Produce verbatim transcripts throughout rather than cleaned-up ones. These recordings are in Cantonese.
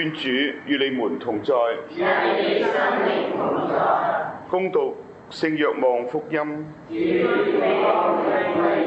願主與你們同在。 讓你生命同在。 恭讀聖若望福音。 主，你講嘅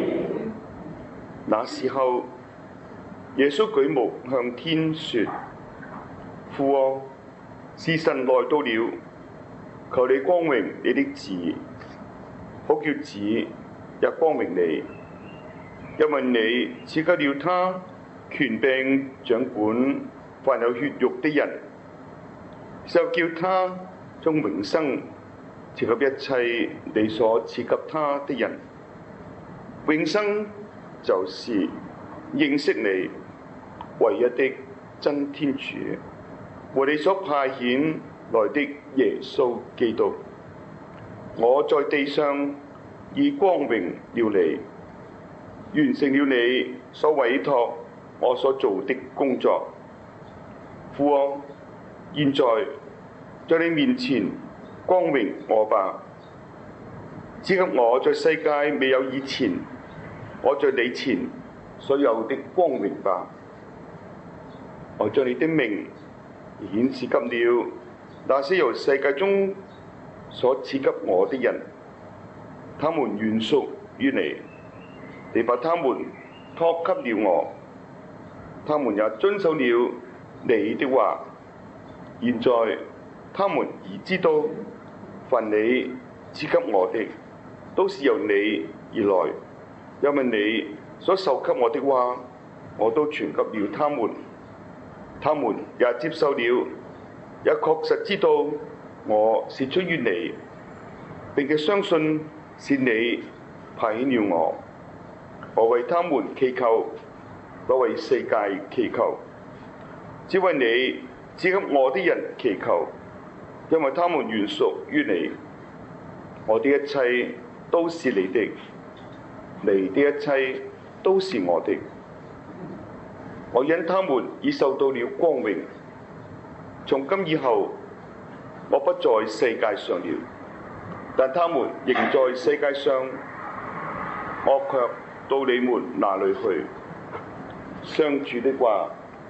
那時候，耶穌舉目向天說：父啊，時辰來到了，求你光榮你的子，好叫子也光榮你，因為你賜給了他權柄掌管凡有血肉的人，就叫他將永生賜給一切你所賜給他的人。永生就是認識你唯一的真天主和你所派遣來的耶穌基督。我在地上已光榮了你，完成了你所委託我所做的工作。父啊，現在在你面前光榮我吧，賜給我在世界未有以前，我在你前所有的光榮吧。我將你的名顯示給了那些由世界中所賜給我的人，他們原屬於你，你把他們託給了我，他們也遵守了你的話。現在他們已知道，凡你賜給我的，都是由你而來，因為你所授給我的話，我都傳給了他們，他們也接受了，也確實知道我是出於你，並且相信是你派遣了我。我為他們祈求，不為世界祈求，只為你賜給我的人祈求，因為他們原屬於你。我的一切都是你的，你的一切都是我的。我因他們已受到了光榮，從今以後我不在世界上了，但他們仍在世界上，我卻到你們那裏去。上主的話。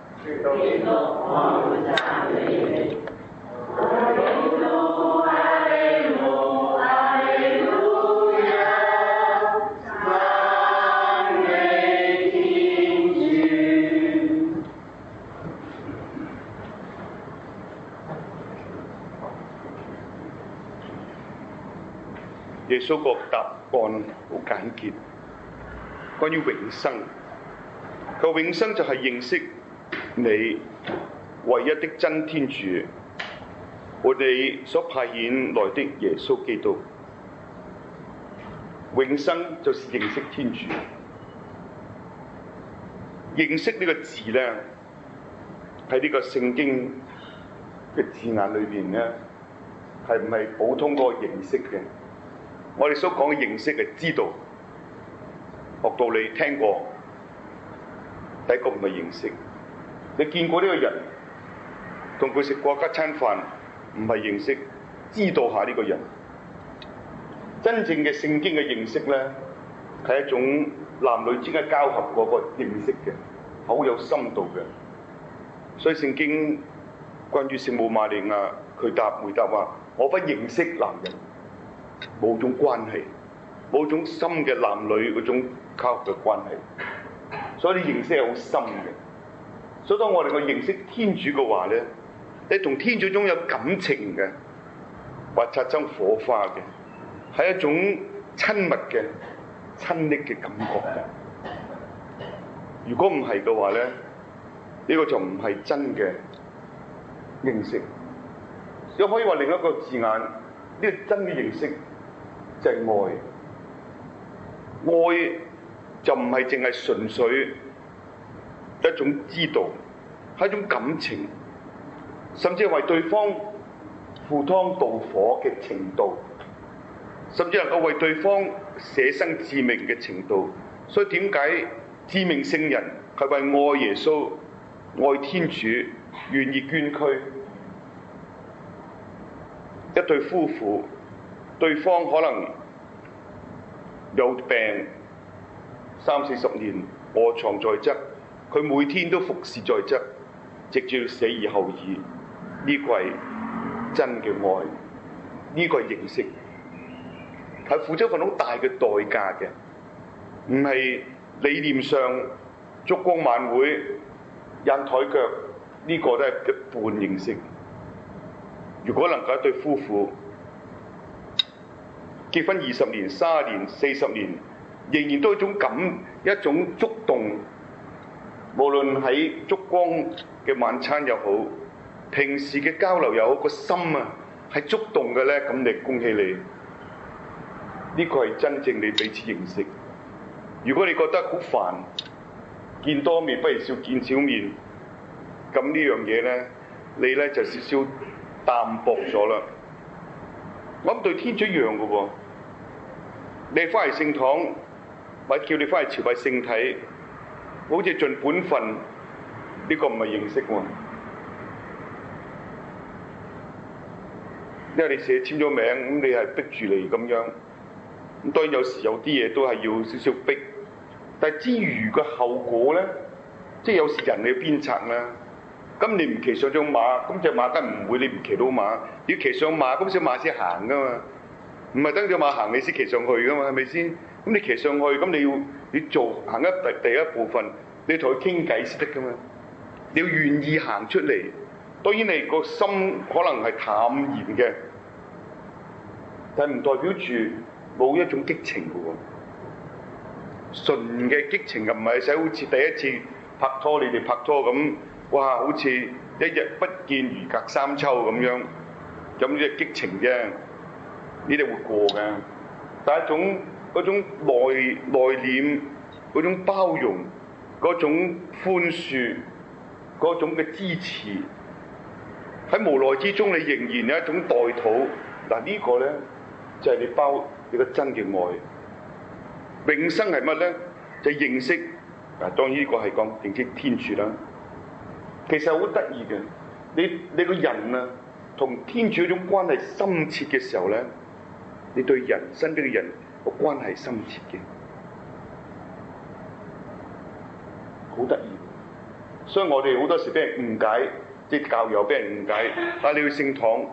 耶穌個答案好簡潔，關於永生。個永生就係認識你唯一的真天主，我哋所派遣來的耶穌基督。永生就是認識天主。認識呢個字呢，喺呢個聖經嘅字眼裏邊呢，係唔係普通嗰個認識嘅？我哋所講嘅認識係知道、學道理、聽過，第一個唔係認識。你見過呢個人，同佢食過一餐飯，唔係認識，知道下呢個人。真正嘅聖經嘅認識咧，係一種男女之間交合嗰個認識嘅，好有深度嘅。所以聖經關於聖母瑪利亞，佢答回答話：我不認識男人。冇種關係，冇種深嘅男女嗰種交合嘅關係，所以你認識係好深嘅。所以當我哋去認識天主嘅話咧，你同天主中有感情嘅，或產生火花嘅，係一種親密嘅、親昵嘅感覺嘅。如果唔係嘅話咧，呢個就唔係真嘅認識。又可以話另一個字眼，呢個真嘅認識就係愛。愛就唔係淨係純粹一種知道，係一種感情，甚至係為對方赴湯蹈火嘅程度，甚至能夠為對方捨生致命嘅程度。所以點解致命聖人係為愛耶穌、愛天主願意捐軀？一對夫婦，對方可能有病三四十年臥床在側，佢每天都服侍在側， 直至死而後已。呢、這個係真嘅愛，呢、這個係認識，係付出份好大嘅代價嘅，唔係理念上燭光晚會印台腳，呢、這個都係一半認識。如果能夠一對夫婦結婚二十年、三十年、四十年，仍然都有一種感、一種觸動，無論喺燭光嘅晚餐又好，平時嘅交流又好，個心啊係觸動嘅咧，咁你恭喜你，呢個係真正你彼此認識。如果你覺得好煩，見多面不如少見少面，咁呢樣嘢咧，你咧就少少淡薄咗啦。我諗對天主一樣嘅喎，你翻嚟聖堂，或者叫你翻嚟朝拜聖體，好似盡本分，呢個唔係認識喎。因為你寫簽咗名，咁你係逼住你咁樣。咁當然有時有啲嘢都係要少少逼，但係之餘嘅後果咧，即係有時人你鞭策啦。咁你唔騎上張馬，咁隻馬梗唔會你唔騎到馬，要騎上馬，咁隻馬先行噶嘛。唔係等隻馬行你先騎上去噶嘛，係咪先？咁你騎上去，咁你要你做行一第第一部分，你同佢傾偈先得噶嘛。你要願意行出嚟，當然你個心可能係淡然嘅，但係唔代表住冇一種激情嘅喎。純嘅激情又唔係使好似第一次拍拖，你哋拍拖咁，哇！好似一日不見如隔三秋咁樣，咁呢啲激情啫，呢啲會過嘅。但係一種嗰種內內斂，嗰種包容，嗰種寬恕，嗰種嘅支持，喺無奈之中，你仍然有一種代禱。嗱，呢個咧就係你包你個真嘅愛。永生係乜咧？就係認識。嗱，當然呢個係講認識天主啦。其實好得意嘅，你你個人啊，同天主嗰種關係深切嘅時候咧，你對人身邊嘅人個關係深切嘅，好得意。所以我哋好多時俾人誤解，即係教友俾人誤解。但係你去聖堂，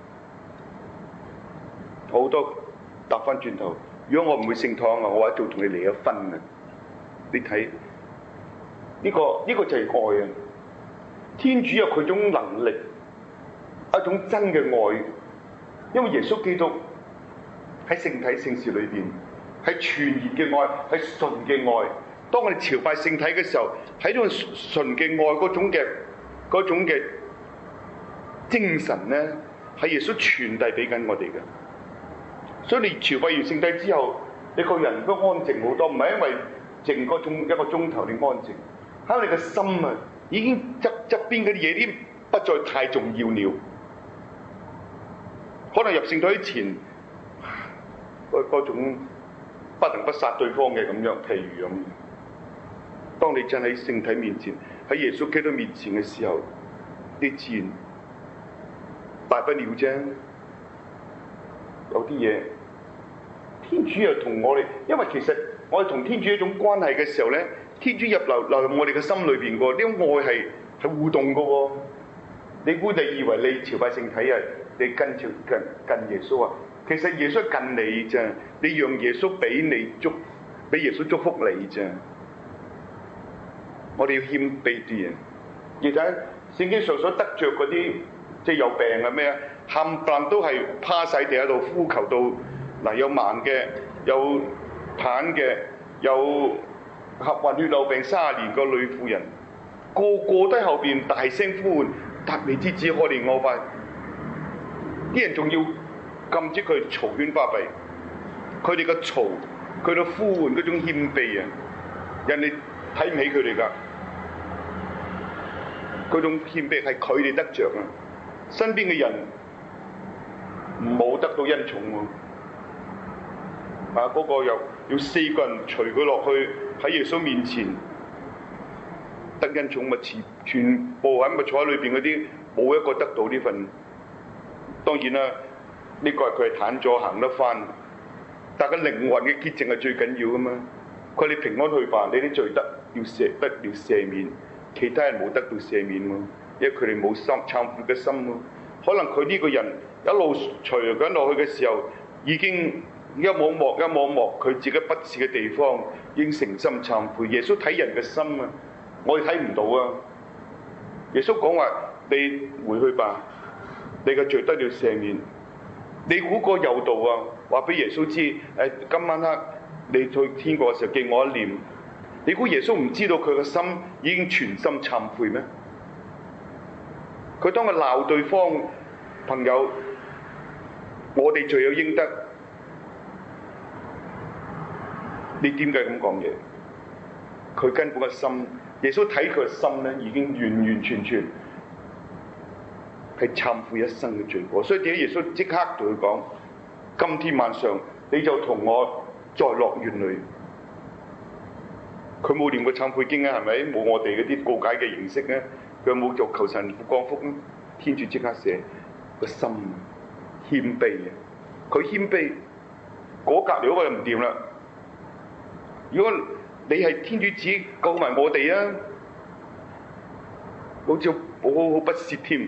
好多答翻轉頭。如果我唔去聖堂啊，我話一早同你離咗婚啊！你睇呢個呢個就係愛啊！天主有佢種能力，一種真嘅愛，因為耶穌基督喺聖體聖事裏邊係全然嘅愛，係純嘅愛。當我哋朝拜聖體嘅時候，喺呢種純嘅愛嗰種嘅嗰種嘅精神咧，係耶穌傳遞俾緊我哋嘅。所以你朝拜完聖體之後，你個人都安靜好多，唔係因為靜個鐘一個鐘頭你安靜，喺你嘅心啊，已經側側邊嗰啲嘢已經不再太重要了。可能入聖體前，嗰嗰種不能不殺對方嘅咁樣，譬如咁。當你站喺聖體面前，喺耶穌基督面前嘅時候，你自然大不了啫。有啲嘢，天主又同我哋，因為其實我哋同天主一種關係嘅時候咧，天主入流流入我哋嘅心裏邊個，呢種愛係係互動嘅喎。你估你以為你朝拜聖體啊，你跟朝近近耶穌啊？其實耶穌近你啫，你讓耶穌俾你祝，俾耶穌祝福你啫。我哋要謙卑啲啊！而睇聖經上所得着嗰啲，即係有病啊咩啊，冚唪唥都係趴晒地喺度呼求到嗱，有盲嘅，有癱嘅，有合混血漏病三十年個女婦人，個個都喺後邊大聲呼喚達味之子，可憐我吧！啲人仲要禁止佢嘈喧巴閉，佢哋個嘈，佢哋呼喚嗰種謙卑啊！人哋睇唔起佢哋㗎，嗰種謙卑係佢哋得着啊！身邊嘅人冇得到恩寵喎，啊嗰、那個又要四個人隨佢落去喺耶穌面前得恩寵，咪全全部喺咪坐喺裏邊嗰啲冇一個得到呢份。當然啦，呢、這個係佢係癱咗行得返，但係個靈魂嘅潔淨係最緊要㗎嘛。佢哋平安去吧，你啲罪得要赦得了赦免，其他人冇得到赦免喎。 因為佢哋冇心懺悔嘅心咯。可能佢呢個人一路隨緊落去嘅時候，已經一幕幕一幕幕佢自己不是嘅地方，已經誠心懺悔。耶穌睇人嘅心啊，我哋睇唔到啊。耶穌講話：你回去吧，你嘅罪得了赦免。你估個誘導啊，話俾耶穌知，誒今晚黑你去天國嘅時候記我一念。你估耶穌唔知道佢嘅心已經全心懺悔咩？佢當佢鬧對方朋友，我哋罪有應得，你點解咁講嘢？佢根本嘅心，耶穌睇佢嘅心咧，已經完完全全係懺悔一生嘅罪過。所以點解耶穌即刻同佢講：今天晚上你就同我在樂園裏。佢冇念過懺悔經啊，係咪？冇我哋嗰啲告解嘅形式咧，佢有冇做求神父降福咧？天主即刻寫個心謙卑嘅，佢謙卑，嗰隔離嗰個就唔掂啦。如果你係天主子救埋我哋啊，好似好好好不屑添。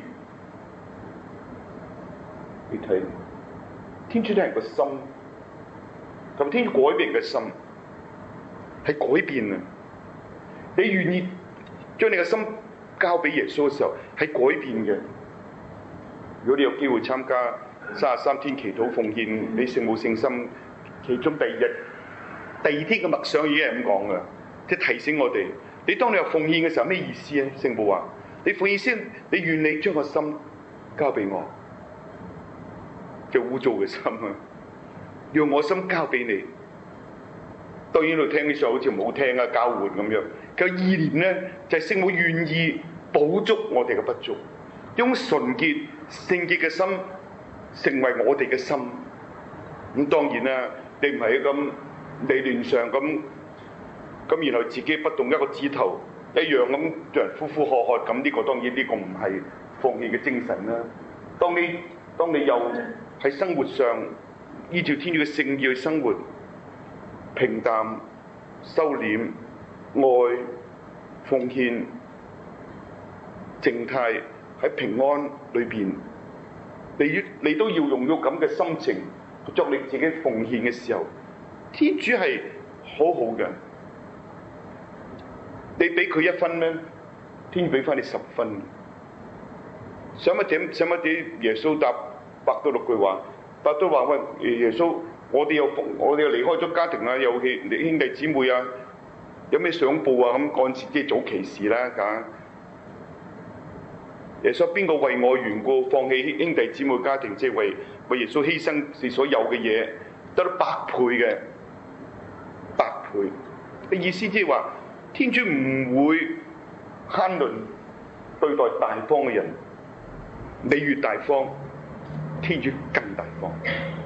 你睇，天主睇人個心，同埋天主改變人嘅心。係改變啊！你願意將你嘅心交俾耶穌嘅時候，係改變嘅。如果你有機會參加三十三天祈禱奉獻俾聖母聖心，其中第二日、第二天嘅默想已經係咁講嘅，即係提醒我哋：你當你有奉獻嘅時候，咩意思啊？聖母話：你奉獻先，你願你將個心交俾我，就污糟嘅心啊，讓我心交俾你。當然喺度聽起上好似唔好聽啊，交換咁樣。佢意念咧就係、是、聖母願意補足我哋嘅不足，用純潔聖潔嘅心成為我哋嘅心。咁當然啦，你唔係咁理論上咁咁，然後自己不動一個指頭一樣咁叫人呼呼喝喝咁，呢個當然呢個唔係放棄嘅精神啦。當你當你又喺生活上依照天主嘅聖意去生活，平淡、收斂、愛、奉獻、靜態喺平安裏邊，你你都要用咗咁嘅心情作你自己奉獻嘅時候，天主係好好嘅。你俾佢一分咧，天主俾翻你十分。想乜點？想乜點？耶穌答伯多祿句話，伯多話：喂，耶穌。我哋又我哋又離開咗家庭啊，有兄弟姊妹啊，有咩想報啊？咁嗰陣時即係早期事啦，嚇！耶穌邊個為我緣故放棄兄弟姊妹家庭，即係為為耶穌犧牲你所有嘅嘢，得到百倍嘅百倍嘅意思，即係話天主唔會慳吝對待大方嘅人，你越大方，天主更大方。